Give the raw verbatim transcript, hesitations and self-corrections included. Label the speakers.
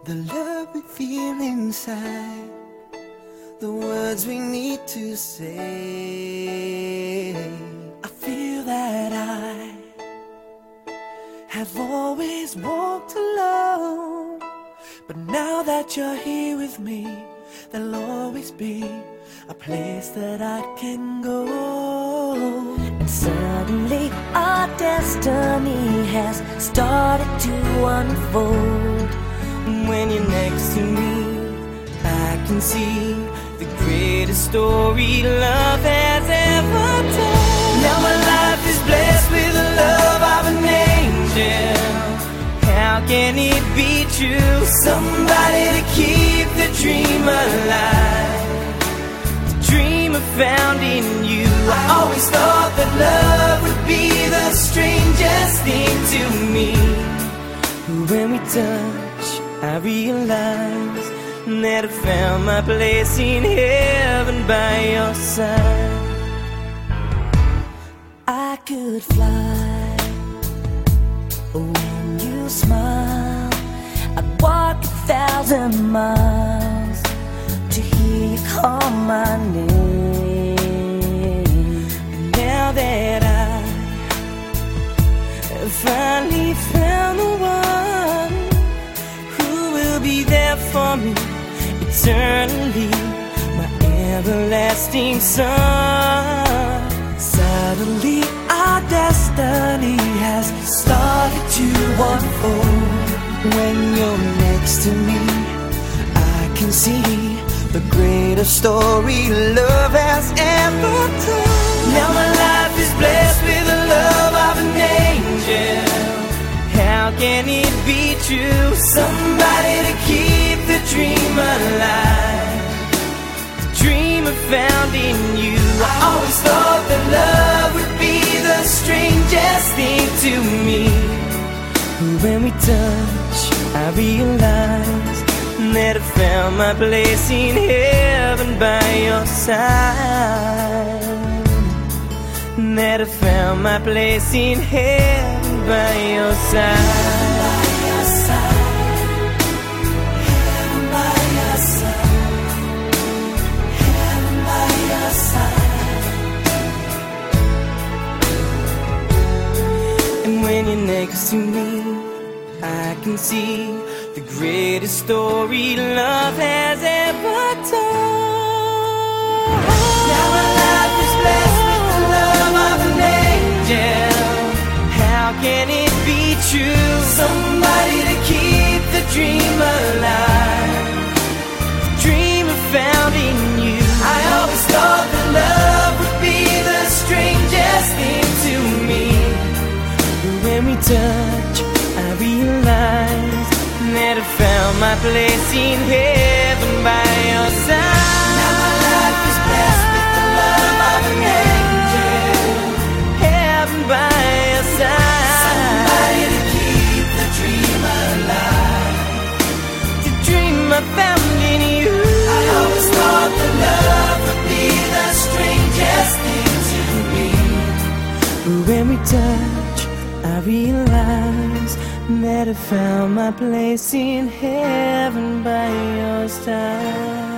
Speaker 1: The love we feel inside, the words we need to say. I feel that I have always walked alone, but now that you're here with me, there'll always be a place that I can go.
Speaker 2: And suddenly our destiny has started to unfold.
Speaker 1: When you're next to me, I can see the greatest story love has ever told. Now my life is blessed with the love of an angel. How can it be true? Somebody to keep the dream alive, the dream I found in you. I always thought that love would be the strangest thing to me. When we touch, I realize that I found my place in heaven by your side.
Speaker 2: I could fly when you smile. I'd walk a thousand miles to hear you call my name.
Speaker 1: And now that I have finally found the one who will be there for me eternally, my everlasting son. Suddenly our destiny has started to unfold. When you're next to me, I can see the greatest story love has ever told. Now my life is blessed with the love of an angel. How can it be true? Somebody to keep the dream alive, the dream I found in you. I always thought that love would be the strangest thing to me. When we touch, I realize that I found my place in heaven by your side. That I found my place in heaven by your side. Heaven by your side. Heaven by your side. And when you're next to me, I can see the greatest story love has ever told. Now my life is blessed with the love of an angel. How can it be true? Somebody to keep the dream alive, the dream I found in you. I always thought that love would be the strangest thing to me. But when we touch, I realize that I found my place in heaven by your side. Now my life is blessed with the love of an angel. Heaven by your side. Somebody to keep the dream alive, the dream I found in you. I always thought that love would be the strangest thing to me. But when we touch, I realize that I found my place in heaven by your side.